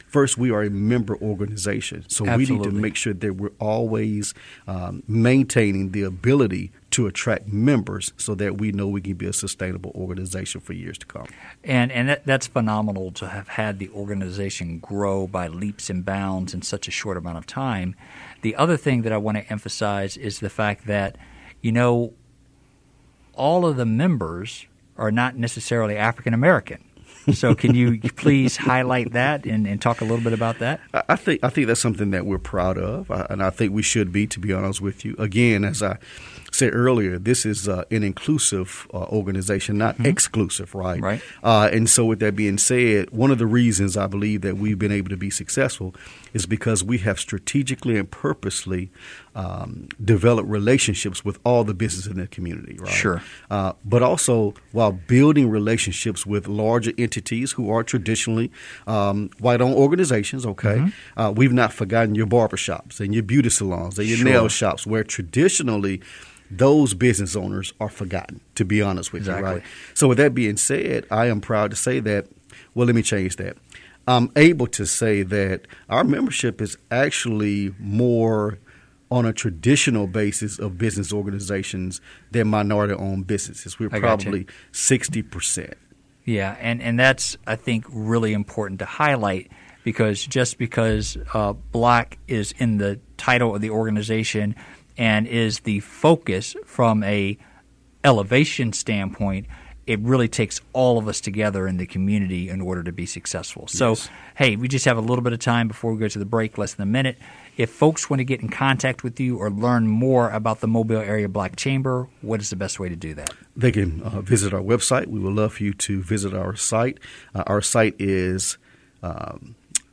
first, we are a member organization. So
Absolutely.
we need to make sure that we're always um, maintaining the ability to attract members so that we know we can be a sustainable organization for years to come.
And and that, that's phenomenal to have had the organization grow by leaps and bounds in such a short amount of time. The other thing that I want to emphasize is the fact that, you know, all of the members are not necessarily African American. So can you please highlight that and, and talk a little bit about that?
I think I think that's something that we're proud of, and I think we should be, to be honest with you. Again, as I said earlier, this is uh, an inclusive uh, organization, not mm-hmm. exclusive, right?
Right.
Uh, and so with that being said, one of the reasons I believe that we've been able to be successful is because we have strategically and purposely um, developed relationships with all the businesses in the community, right?
Sure.
Uh, but also while building relationships with larger entities who are traditionally um, white-owned organizations, okay? Mm-hmm. Uh, we've not forgotten your barbershops and your beauty salons and your sure. nail shops where traditionally those business owners are forgotten, to be honest with
exactly.
you, right? So with that being said, I am proud to say that, well, let me change that. I'm able to say that our membership is actually more on a traditional basis of business organizations than minority-owned businesses. We're probably sixty percent.
Yeah, and, and that's, I think, really important to highlight because just because uh, Black is in the title of the organization and is the focus from a elevation standpoint, it really takes all of us together in the community in order to be successful. So, yes. hey, we just have a little bit of time before we go to the break, less than a minute. If folks want to get in contact with you or learn more about the Mobile Area Black Chamber, what is the best way to do that?
They can uh, visit our website. We would love for you to visit our site. Uh, our site is um,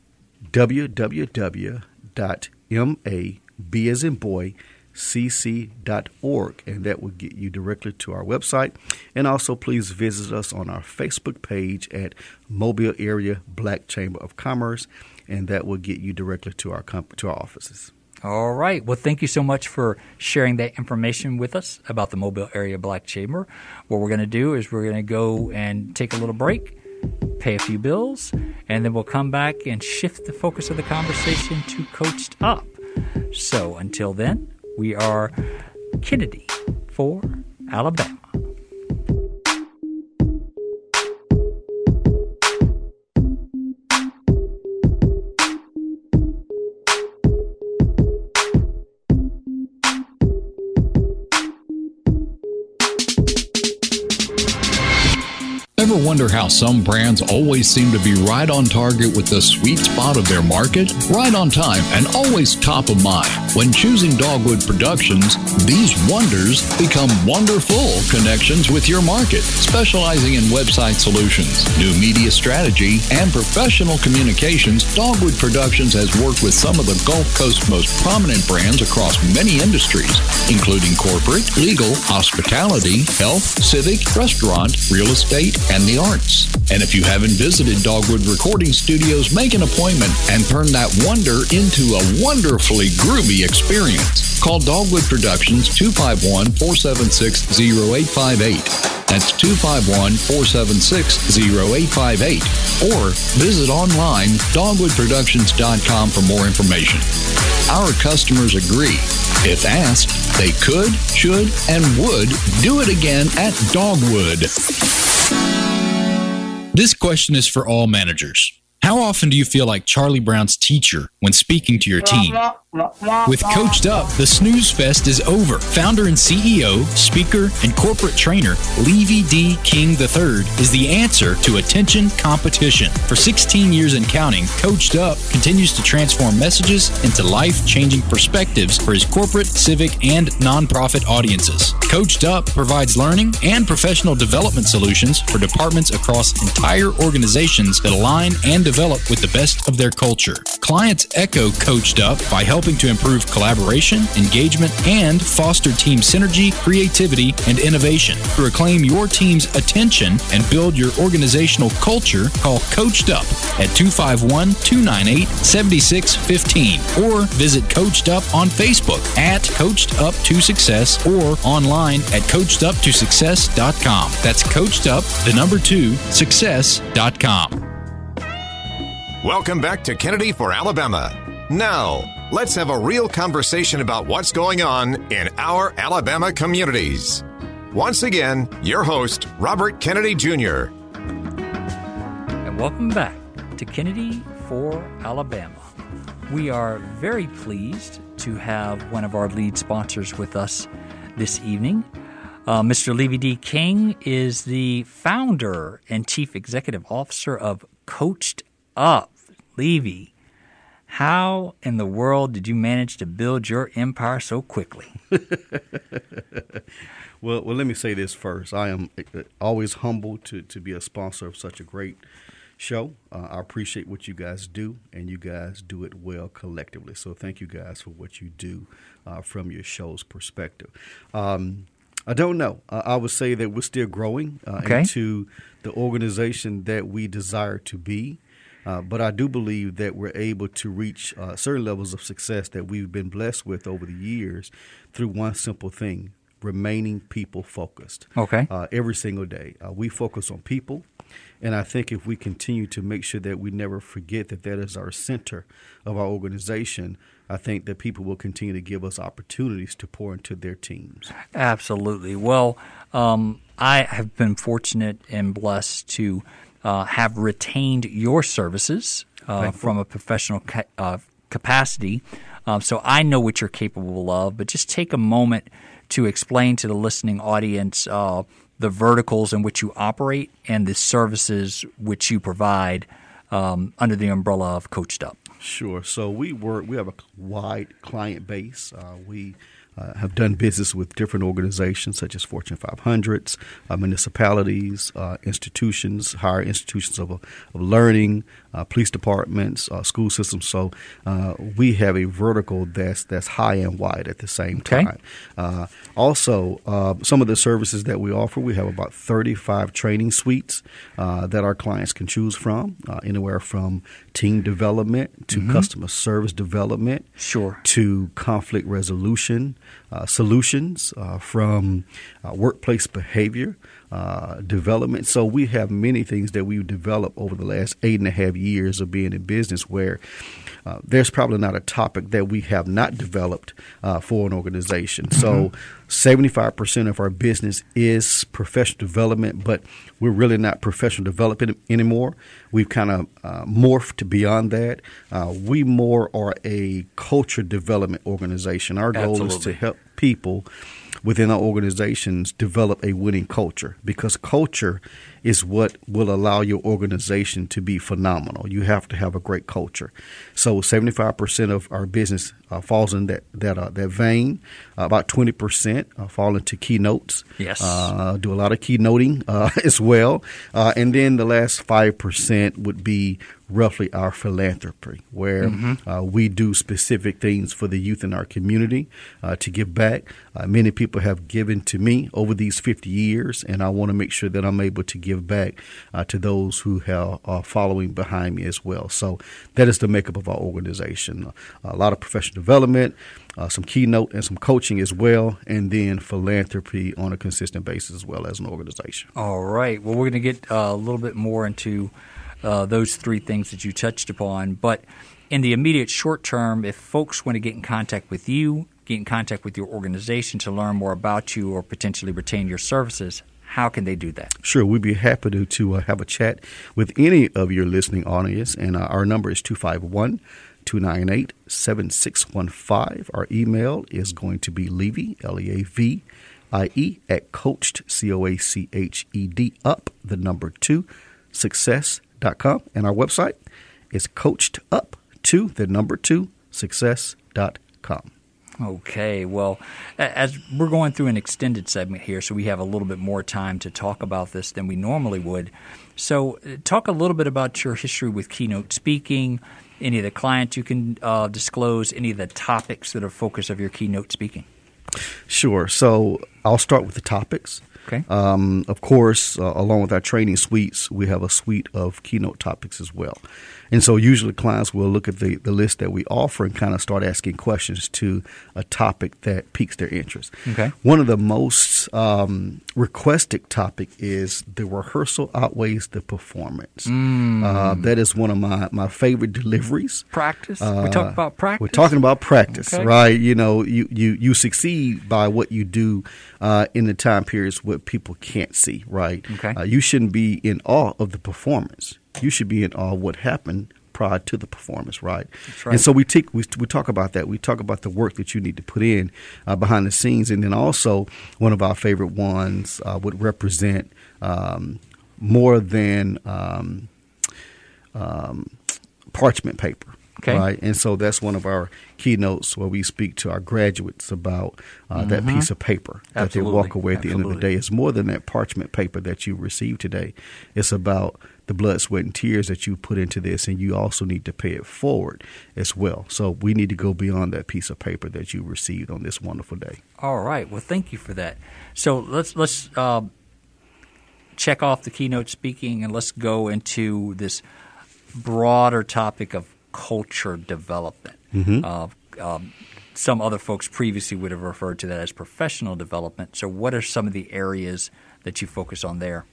w w w dot m a b as in boy c c dot org, and that will get you directly to our website. And also, please visit us on our Facebook page at Mobile Area Black Chamber of Commerce, and that will get you directly to our comp- to our offices.
All right. Well, thank you so much for sharing that information with us about the Mobile Area Black Chamber. What we're going to do is we're going to go and take a little break, pay a few bills, and then we'll come back and shift the focus of the conversation to Coached Up. So until then, we are Kennedy for Alabama.
Ever wonder how some brands always seem to be right on target with the sweet spot of their market? Right on time and always top of mind. When choosing Dogwood Productions, these wonders become wonderful connections with your market, specializing in website solutions, new media strategy, and professional communications. Dogwood Productions has worked with some of the Gulf Coast's most prominent brands across many industries, including corporate, legal, hospitality, health, civic, restaurant, real estate, and the arts. And if you haven't visited Dogwood Recording Studios, make an appointment and turn that wonder into a wonderfully groovy experience. Call Dogwood Productions two five one, four seven six, zero eight five eight. That's two five one, four seven six, zero eight five eight. Or visit online dogwood productions dot com for more information. Our customers agree. If asked, they could, should, and would do it again at Dogwood.
This question is for all managers. How often do you feel like Charlie Brown's teacher when speaking to your team? With Coached Up, the Snooze Fest is over. Founder and C E O, speaker, and corporate trainer Levy D. King the third is the answer to attention competition. For sixteen years and counting, Coached Up continues to transform messages into life-changing perspectives for his corporate, civic, and nonprofit audiences. Coached Up provides learning and professional development solutions for departments across entire organizations that align and develop with the best of their culture. Clients echo Coached Up by helping to improve collaboration, engagement, and foster team synergy, creativity, and innovation. To reclaim your team's attention and build your organizational culture, call Coached Up at two five one, two nine eight, seven six one five or visit Coached Up on Facebook at Coached Up to Success or online at coached up to success dot com. That's Coached Up, the number two, success dot com.
Welcome back to Kennedy for Alabama. Now, let's have a real conversation about what's going on in our Alabama communities. Once again, your host, Robert Kennedy Junior
And welcome back to Kennedy for Alabama. We are very pleased to have one of our lead sponsors with us this evening. Uh, Mister Levy D. King is the founder and chief executive officer of Coached Up. Levy, how in the world did you manage to build your empire so quickly?
well, well, let me say this first. I am always humbled to, to be a sponsor of such a great show. Uh, I appreciate what you guys do, and you guys do it well collectively. So thank you guys for what you do uh, from your show's perspective. Um, I don't know. Uh, I would say that we're still growing uh,
okay.
into the organization that we desire to be. Uh, but I do believe that we're able to reach uh, certain levels of success that we've been blessed with over the years through one simple thing, remaining people focused.
Okay.
Uh, every single day. Uh, we focus on people. And I think if we continue to make sure that we never forget that that is our center of our organization, I think that people will continue to give us opportunities to pour into their teams.
Absolutely. Well, um, I have been fortunate and blessed to Uh, have retained your services uh, from a professional ca- uh, capacity. Um, so I know what you're capable of, but just take a moment to explain to the listening audience uh, the verticals in which you operate and the services which you provide um, under the umbrella of Coached Up.
Sure. So we work, we have a wide client base. Uh, we Uh, have done business with different organizations such as Fortune five hundreds, uh, municipalities, uh, institutions, higher institutions of, of learning, uh, police departments, uh, school systems. So uh, we have a vertical that's that's high and wide at the same
okay.
time. Uh, also, uh, some of the services that we offer, we have about thirty-five training suites uh, that our clients can choose from, uh, anywhere from team development to mm-hmm. customer service development,
sure,
to conflict resolution. Uh, solutions uh, from uh, workplace behavior uh, development. So we have many things that we've developed over the last eight and a half years of being in business where uh, there's probably not a topic that we have not developed uh, for an organization. Mm-hmm. So seventy-five percent of our business is professional development, but we're really not professional development anymore. We've kind of uh, morphed beyond that. Uh, we more are a culture development organization. Our goal
Absolutely.
is to help people within our organizations develop a winning culture, because culture is what will allow your organization to be phenomenal. You have to have a great culture. So seventy-five percent of our business uh, falls in that that uh, that vein. Uh, about twenty percent uh, fall into keynotes.
Yes.
Uh, do a lot of keynoting uh, as well. Uh, and then the last five percent would be roughly our philanthropy, where mm-hmm. uh, we do specific things for the youth in our community uh, to give back. Uh, many people have given to me over these fifty years, and I want to make sure that I'm able to give back uh, to those who have, are following behind me as well. So that is the makeup of our organization. Uh, a lot of professional development, uh, some keynote and some coaching as well, and then philanthropy on a consistent basis as well as an organization.
All right. Well, we're going to get uh, a little bit more into Uh, those three things that you touched upon. But in the immediate short term, if folks want to get in contact with you, get in contact with your organization to learn more about you or potentially retain your services, how can they do that?
Sure. We'd be happy to, to uh, have a chat with any of your listening audience. And uh, our number is two five one, two nine eight, seven six one five. Our email is going to be Levy, L E A V I E, at Coached, C O A C H E D, up, the number two, success dot com, and our website is coached up to the number two success dot com.
Okay, well, as we're going through an extended segment here, so we have a little bit more time to talk about this than we normally would. So talk a little bit about your history with keynote speaking, any of the clients you can uh, disclose, any of the topics that are focus of your keynote speaking.
Sure. So I'll start with the topics.
Okay.
Um, of course, uh, along with our training suites, we have a suite of keynote topics as well. And so usually clients will look at the, the list that we offer and kind of start asking questions to a topic that piques their interest.
Okay.
One of the most um, requested topic is the rehearsal outweighs the performance.
Mm.
Uh, that is one of my, my favorite deliveries.
Practice?
Uh,
we talk about practice?
We're talking about practice,
Okay.
right? You know, you, you, you succeed by what you do uh, in the time periods what people can't see, right?
Okay.
Uh, you shouldn't be in awe of the performance. You should be in awe of what happened prior to the performance, right?
That's right.
And so we, take, we we talk about that. We talk about the work that you need to put in uh, behind the scenes. And then also one of our favorite ones uh, would represent um, more than um, um, parchment paper.
Okay.
Right. And so that's one of our keynotes where we speak to our graduates about uh,
Mm-hmm.
that piece of paper that
Absolutely.
they walk away at the end of the
Absolutely.
day. It's more than that parchment paper that you received today. It's about the blood, sweat, and tears that you put into this, and you also need to pay it forward as well. So we need to go beyond that piece of paper that you received on this wonderful day.
All right. Well, thank you for that. So let's let's uh, check off the keynote speaking, and let's go into this broader topic of culture development.
Mm-hmm.
Uh, um, some other folks previously would have referred to that as professional development. So what are some of the areas that you focus on there?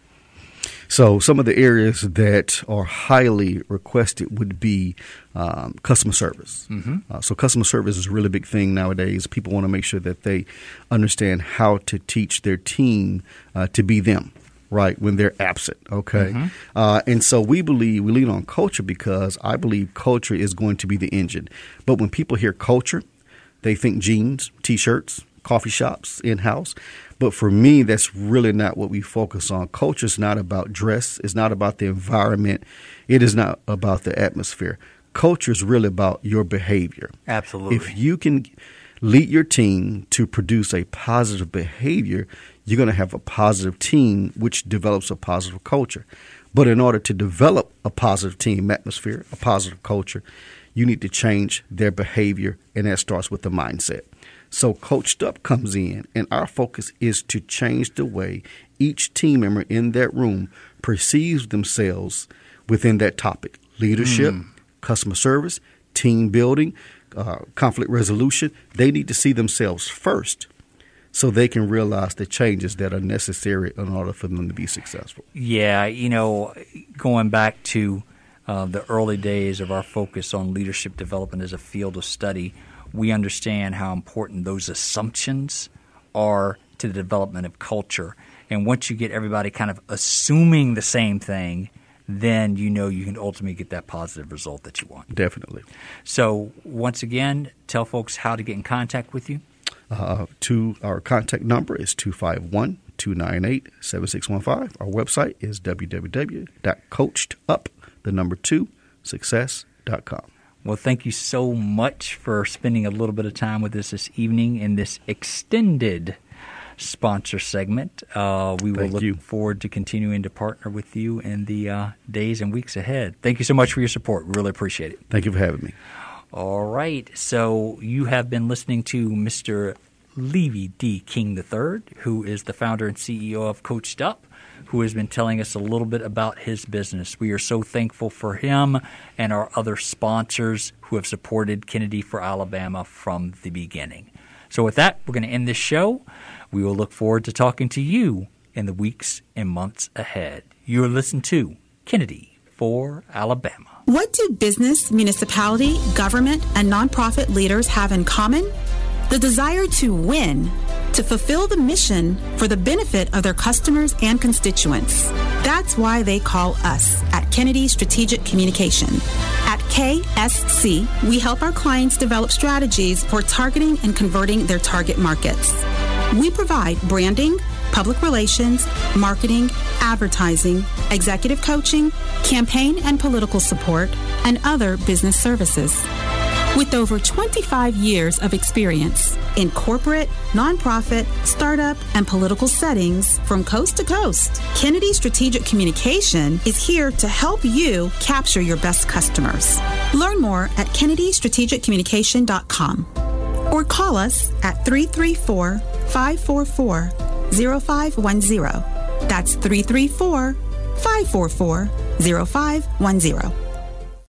So some of the areas that are highly requested would be um, customer service.
Mm-hmm.
Uh, so customer service is a really big thing nowadays. People want to make sure that they understand how to teach their team uh, to be them, right, when they're absent, okay?
Mm-hmm.
Uh, and so we believe, we lean on culture because I believe culture is going to be the engine. But when people hear culture, they think jeans, T-shirts, coffee shops, in-house. But for me, that's really not what we focus on. Culture is not about dress. It's not about the environment. It is not about the atmosphere. Culture is really about your behavior.
Absolutely.
If you can lead your team to produce a positive behavior, you're going to have a positive team, which develops a positive culture. But in order to develop a positive team atmosphere, a positive culture, you need to change their behavior, and that starts with the mindset. So Coached Up comes in, and our focus is to change the way each team member in that room perceives themselves within that topic. Leadership, mm. customer service, team building, uh, conflict resolution. They need to see themselves first so they can realize the changes that are necessary in order for them to be successful.
Yeah, you know, going back to uh, the early days of our focus on leadership development as a field of study, we understand how important those assumptions are to the development of culture. And once you get everybody kind of assuming the same thing, then you know you can ultimately get that positive result that you want.
Definitely.
So once again, tell folks how to get in contact with you.
Uh, to our contact number is two five one, two nine eight, seven six one five. Our website is w w w dot coached up, the number two, success dot com.
Well, thank you so much for spending a little bit of time with us this evening in this extended sponsor segment. Uh, we will
Thank
look
you.
forward to continuing to partner with you in the uh, days and weeks ahead. Thank you so much for your support. We really appreciate it.
Thank you for having me.
All right. So you have been listening to Mister Levy D. King the third, who is the founder and C E O of Coached Up, who has been telling us a little bit about his business. We are so thankful for him and our other sponsors who have supported Kennedy for Alabama from the beginning. So with that, we're going to end this show. We will look forward to talking to you in the weeks and months ahead. You're listening to Kennedy for Alabama.
What do business, municipality, government, and nonprofit leaders have in common? The desire to win, to fulfill the mission for the benefit of their customers and constituents. That's why they call us at Kennedy Strategic Communication. At K S C, we help our clients develop strategies for targeting and converting their target markets. We provide branding, public relations, marketing, advertising, executive coaching, campaign and political support, and other business services. With over twenty-five years of experience in corporate, nonprofit, startup, and political settings from coast to coast, Kennedy Strategic Communication is here to help you capture your best customers. Learn more at kennedy strategic communication dot com or call us at three three four, five four four, zero five one zero. That's three three four, five four four, zero five one zero.